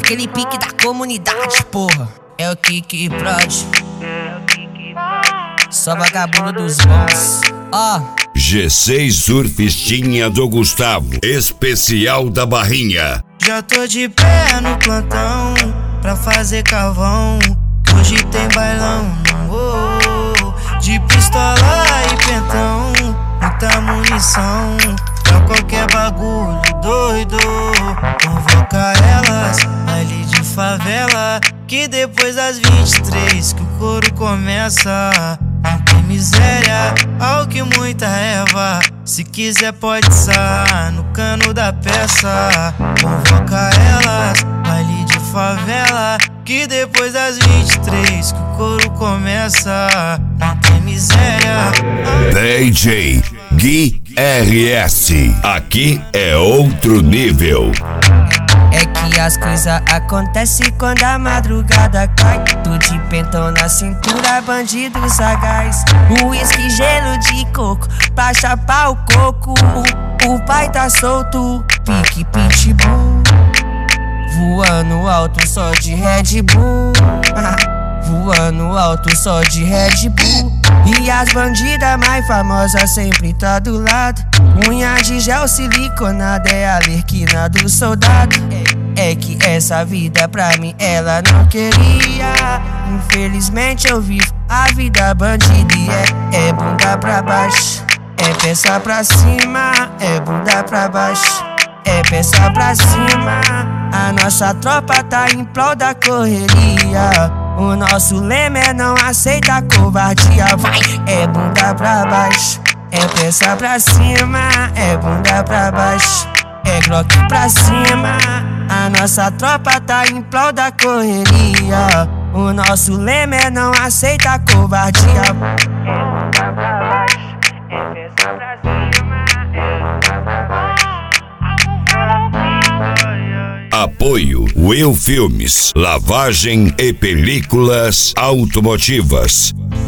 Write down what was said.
naquele pique da comunidade, porra. É o Kiki Prod, só vagabundo dos bons. Ó, G6 Surfistinha do Gustavo, especial da Barrinha. Já tô de pé no plantão pra fazer carvão. Hoje tem bailão, de pistola e pentão, muita munição pra qualquer bagulho doido. Convoca elas, baile de favela, que depois das 23 que o coro começa. Não tem miséria, ao que muita erva. Se quiser pode sar no cano da peça. Convoca elas, baile de favela, que depois das 23 que o coro começa. Não tem miséria. DJ Gui RS, aqui é outro nível. é que as coisas acontecem quando a madrugada cai. Tu de pentão na cintura, bandido sagaz. Uísque, gelo de coco, pra chapar o coco. O pai tá solto, pique pitbull. Voando alto só de Red Bull. Voando alto só de Red Bull. E as bandidas mais famosas sempre tá do lado. Unha de gel siliconada é a lerquina do soldado. É que essa vida pra mim ela não queria. Infelizmente eu vivo a vida bandida e é bunda pra baixo, é peça pra cima, é bunda pra baixo, é peça pra cima. A nossa tropa tá em prol da correria. O nosso lema é não aceita covardia. Vai, é bunda pra baixo, é peça pra cima, é bunda pra baixo, é Glock pra cima. A nossa tropa tá em prol da correria. O nosso lema é não aceita covardia. É bunda pra baixo, é peça pra cima, é bunda pra baixo. Apoio Will Filmes, lavagem e películas automotivas.